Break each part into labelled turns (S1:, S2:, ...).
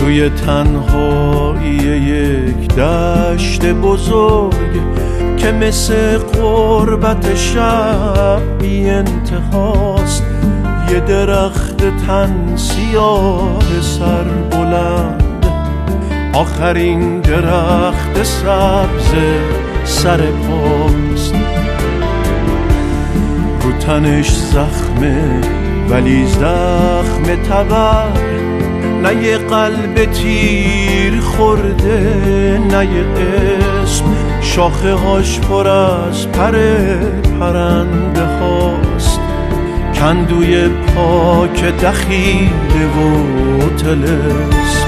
S1: توی تنهایی یک دشت بزرگ که مثل غربت شب بی انتهاست، یه درخت تن سیاه سر بلند، آخرین درخت سبز سر پاست. رو تنش زخمه ولی زخم تبر، نه یه قلب تیر خورده نه یه قسم، شاخه هاش پر از پرنده هاست، کندوی پاک دخیله و طلسم.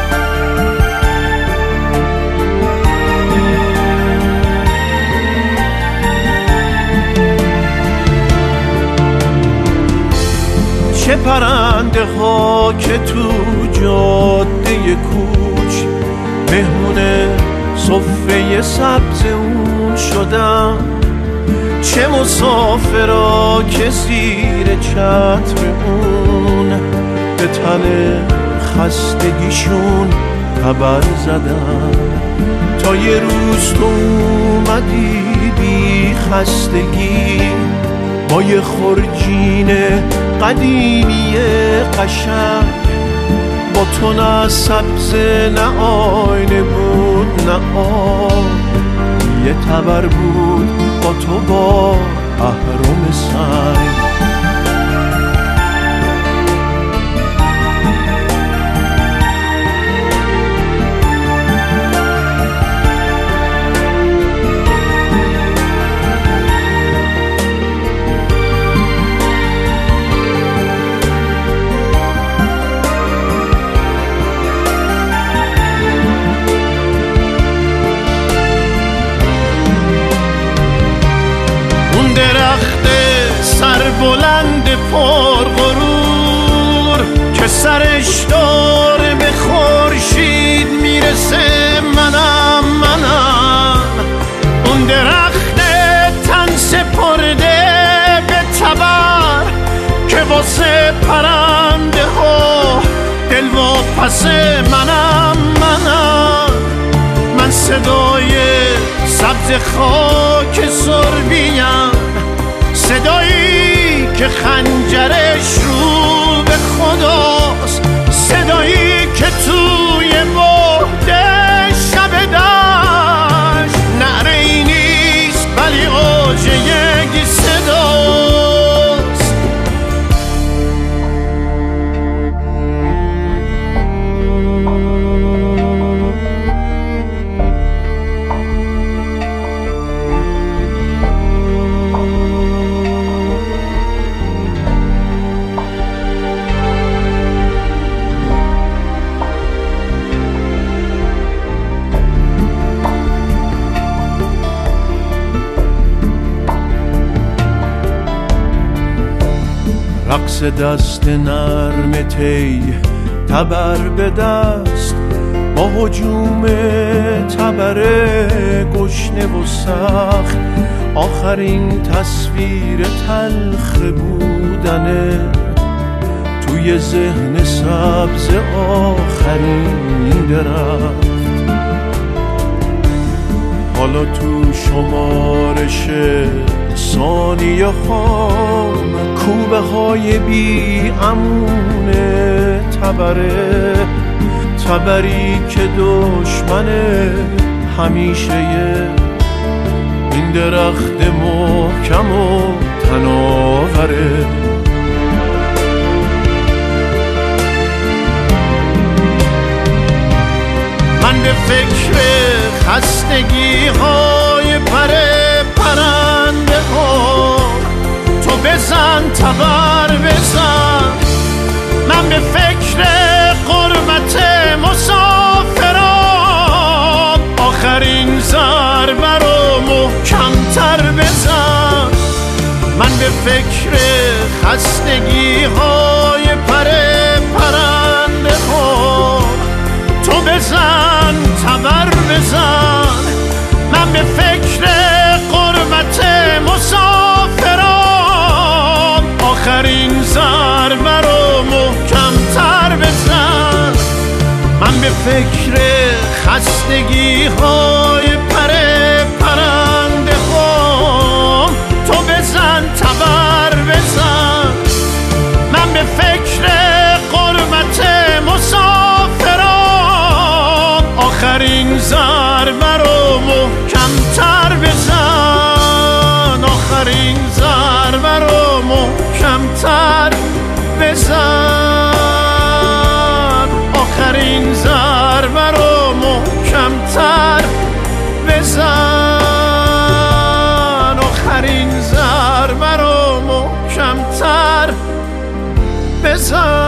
S1: چه پرنده ها که تو جاده کوچ مهمون صفه سبز اون شدن، چه مسافرا که زیر چتر اون به تن خستگیشون خبر زدن. تا یه روز تو اومدی بی خستگی با یه خرجین قدیمی قشنگ، با تو نه سبز نه آینه بود نه آب، یه تبر بود با تو با اهرم سنگ. درخت سر بلند پر غرور که سرش داره به خورشید میرسه، منم اون درخت تن سپرده به تبر که واسه پرنده ها دل واپس، منم من صدای سبز خاک سربیم، صدایی که خنجرش رو به خداست، صدایی که توی بعد شب دشت نعره‌ای نیست ولی اوج یک صداست. رقص دست نرم تی تبر به دست، با هجوم تبر گشنه و سخت، آخرین تصویر تلخ بودنه توی ذهن سبز آخرین درخت. حالا تو شمارش ثانیه خام کوبه های بی امونه تبره، تبری که دشمن همیشه این درخت محکم و تناوره. من به فکر خستگی های پرنده ها، تو بزن تبر بزن، من به فکر غربت مسافران، آخرین ضربه رو محکم‌تر بزن. من به فکر خستگی های پرنده ها، تو بزن تبر بزن، من به فکر غربت مسافران، آخرین ضربه رو محکم‌تر فکر خستگی های پرنده هم. تو بزن تبر بزن، من به فکر غربت مسافرم. آخرین ضربه رو محکم‌تر بزن، آخرین ضربه رو محکم‌تر بزن، آخرین ضربه رو محکم‌تر بزن، آخرین ضربه رو محکم‌تر بزن.